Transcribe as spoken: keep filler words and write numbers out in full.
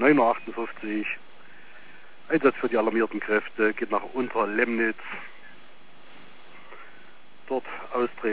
neunhundertachtundfünfzig. Einsatz für die alarmierten Kräfte geht nach Unterlemnitz. Dort Austreten.